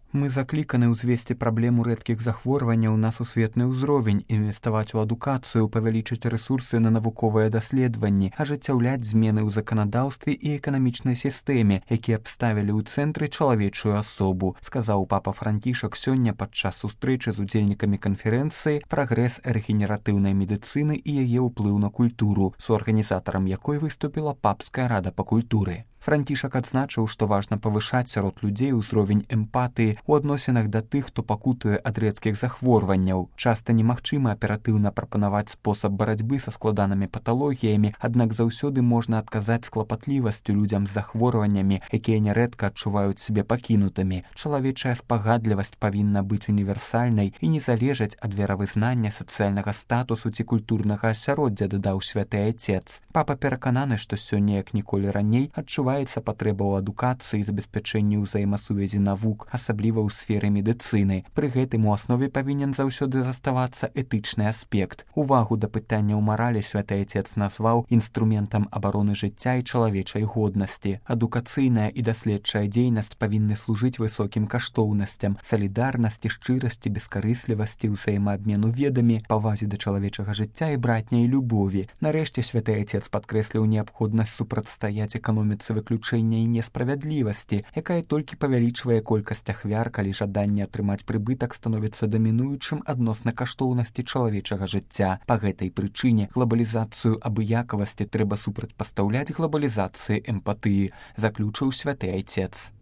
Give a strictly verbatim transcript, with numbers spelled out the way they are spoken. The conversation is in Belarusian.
Мы закліканы ўзвесці праблему рэдкіх захворванняў на сусветны ўзровень, інвеставаць у адукацыю, павялічыць рэсурсы на навуковыя даследаванні, ажыццяўляць змены ў заканадаўстве і эканамічнай сістэме, якія б ставілі ў цэнтры чалавечую асобу, сказаў папа Францішак сёння падчас сустрэчы з удзельнікамі канферэнцыі «Прагрэс рэгенератыўнай медыцыны і яе ўплыў на культуру», суарганізатарам якой выступіла папская рада па культуры. Францішак адзначыў, што важна павышаць сярод людзей узровень эмпатыі ў адносінах да тых, хто пакутуе ад рэдкіх захворванняў. Часта немагчыма аператыўна прапанаваць спосаб барацьбы са складанымі паталогіямі, аднак заўсёды можна адказаць з клапатлівасцю людзям з захворваннямі, якія нярэдка адчуваюць сябе пакінутымі. Чалавечая спагадлівасць павінна быць універсальнай і не залежаць ад веравызнання, сацыяльнага статусу ці культурнага асяроддзя, дадаў святы айцец. Папа перакананы, што сёння, як ніколі раней, адчувае патрэба ў адукацыі і забеспячэнні ўзаемасувязі навук, асабліва ў сферы медыцыны. Пры гэтым у аснове павінен заўсёды заставацца этычны аспект. Увагу да пытанняў маралі святы айцец назваў інструментам абароны жыцця і чалавечай годнасці. Адукацыйная і даследчая дзейнасць павінны служыць высокім каштоўнасцям, салідарнасці, шчырасці, бескарыслівасці, ўзаемаабмену ведамі, павазе да чалавечага жыцця і братняй любові. Нарэшце святы айцец падкрэсліў неабходнасць супрацьстаяць эканоміцы выключэння і несправядлівасці, якая толькі павялічвае колькасць ахвяр, калі жаданне атрымаць прыбытак становіцца дамінуючым адносна каштоўнасці чалавечага жыцця. Па гэтай прычыне глабалізацыю абыякавасці трэба супрацьпастаўляць глабалізацыі эмпатыі, заключыў святы айцец.